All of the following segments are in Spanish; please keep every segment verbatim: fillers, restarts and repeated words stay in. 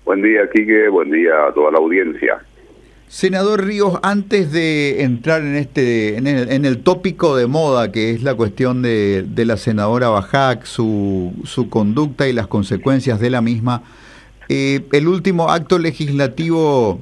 Buen día, Quique, buen día a toda la audiencia. Senador Ríos, antes de entrar en este en el, en el tópico de moda, que es la cuestión de, de la senadora Bajac, su, su conducta y las consecuencias de la misma, eh, el último acto legislativo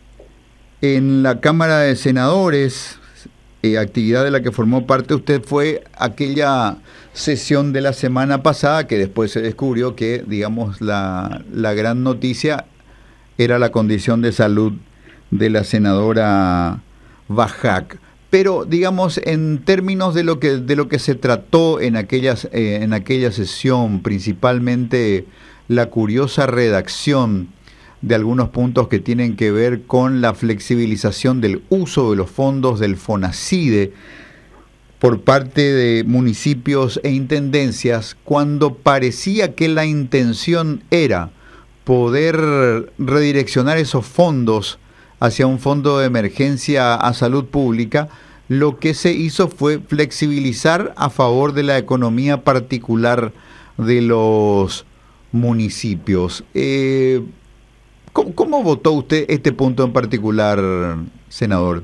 en la Cámara de Senadores, eh, actividad de la que formó parte usted, fue aquella sesión de la semana pasada que después se descubrió que, digamos, la, la gran noticia era la condición de salud de la senadora Bajac. Pero, digamos, en términos de lo que de lo que se trató en aquellas eh, en aquella sesión, principalmente la curiosa redacción de algunos puntos que tienen que ver con la flexibilización del uso de los fondos del FONACIDE por parte de municipios e intendencias, cuando parecía que la intención era poder redireccionar esos fondos hacia un fondo de emergencia a salud pública, lo que se hizo fue flexibilizar a favor de la economía particular de los municipios. Eh, ¿cómo, ¿Cómo votó usted este punto en particular, senador?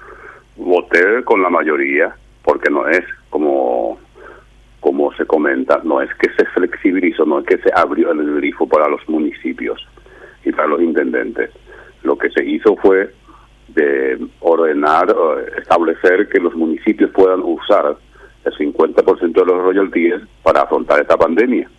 Voté con la mayoría, porque no es como, como se comenta, no es que se flexibilizó, no es que se abrió el grifo para los municipios y para los intendentes. Lo que se hizo fue de ordenar, establecer que los municipios puedan usar el cincuenta por ciento de los royalties para afrontar esta pandemia.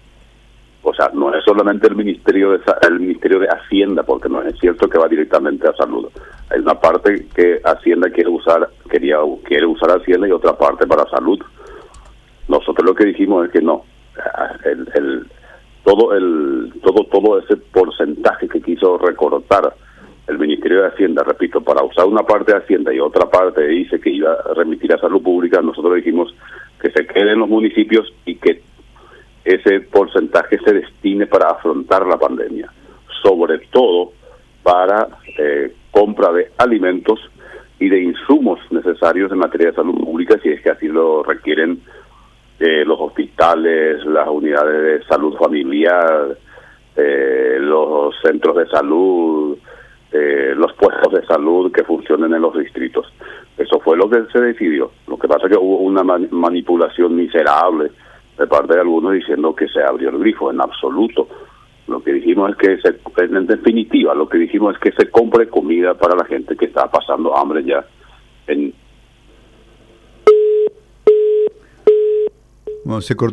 O sea, no es solamente el Ministerio de el Ministerio de Hacienda, porque no es cierto que va directamente a salud. Hay una parte que Hacienda quiere usar, quería quiere usar Hacienda y otra parte para salud. Nosotros lo que dijimos es que no, el, el todo el todo todo ese porcentaje que quiso recortar el Ministerio de Hacienda, repito, para usar una parte de Hacienda y otra parte dice que iba a remitir a salud pública, nosotros dijimos que se quede en los municipios y que ese porcentaje se destine para afrontar la pandemia, sobre todo para eh, compra de alimentos y de insumos necesarios en materia de salud pública, si es que así lo requieren eh, los hospitales, las unidades de salud familiar, eh, los centros de salud, eh, los puestos de salud que funcionen en los distritos. Eso fue lo que se decidió. Lo que pasa es que hubo una man- manipulación miserable de parte de algunos diciendo que se abrió el grifo. En absoluto. Lo que dijimos es que, se, en definitiva, lo que dijimos es que se compre comida para la gente que está pasando hambre ya en... Bueno, se cortó.